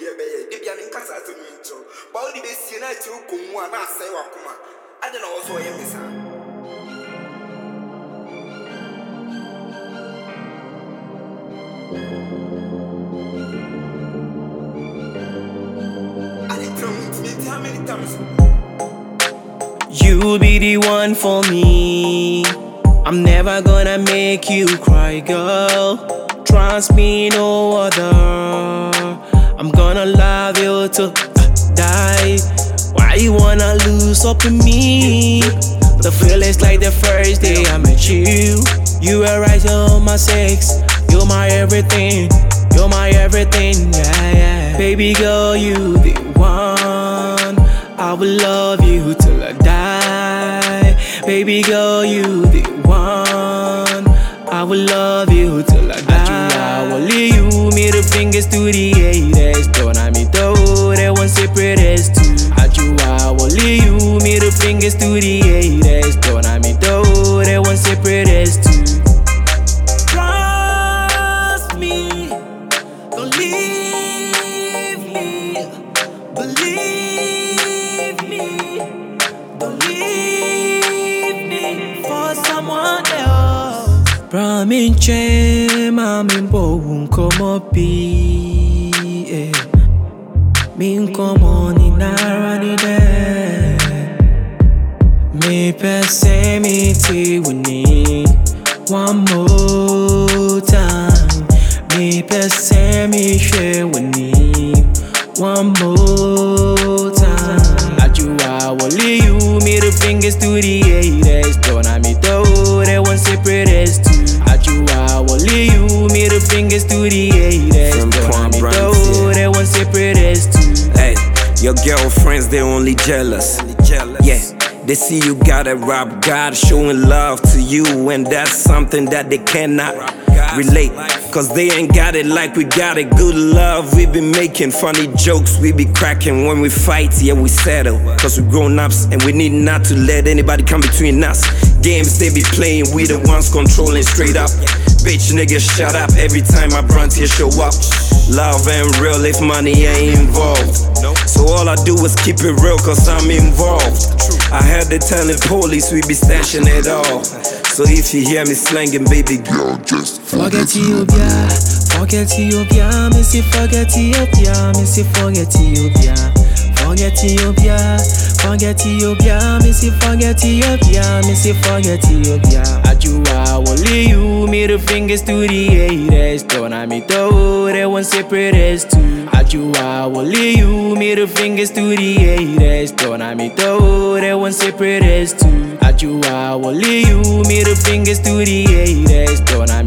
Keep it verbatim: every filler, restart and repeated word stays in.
dear bay, Dibian in Casas and Minto. Baldy be seen at you, Kumwa, and I say, Wakuma. I don't know also a missa. You'll be the one for me. I'm never gonna make you cry, girl. Trust me, no other. I'm gonna love you till I die. Why you wanna lose up in me? The feeling's like the first day I met you. You were right, you're my sex. You're my everything. You're my everything, yeah, yeah. Baby girl, you the one. I will love you till I die. Baby girl, you the one. I will love you till I die. I will leave you, middle fingers to the haters. Don't I me though, they want separate as two. I will leave you, middle fingers to the haters. Don't I me though, they want separate as two. Trust me, don't leave me. Believe me, don't leave me for someone else. Promise, mami, won't come up be. Me come on in a day. Me pese me ti wini one more time. Me pese me share wini one more time. At you, I will leave you, middle fingers to the haters. Don't I me though, they want separate as two. At you, I will leave you, middle fingers to the haters. Don't I me though, they want separate as two. Hey, your girlfriends, they only jealous. Yeah, they see you got a rap God showing love to you, and that's something that they cannot relate. Cause they ain't got it like we got it. Good love, we be making funny jokes, we be cracking when we fight, yeah we settle. Cause we grown ups and we need not to let anybody come between us. Games they be playing, we the ones controlling straight up. Bitch nigga shut up every time my brunts here show up. Love ain't real if money ain't involved. So all I do is keep it real cause I'm involved. I heard they telling police we be stashing it all. So if you hear me slanging, baby girl, just forget Ethiopia, forget Ethiopia, me say forget Ethiopia, me say forget Ethiopia, forget Ethiopia, forget Ethiopia, me say forget Ethiopia, me say forget Ethiopia. At you, I will leave you, middle fingers to the haters. Don't I me though, they want separate as two. At you, I will leave you, middle fingers to the haters. Don't I me though, they want separate as two. At you, I will leave you, middle fingers to the haters. Don't I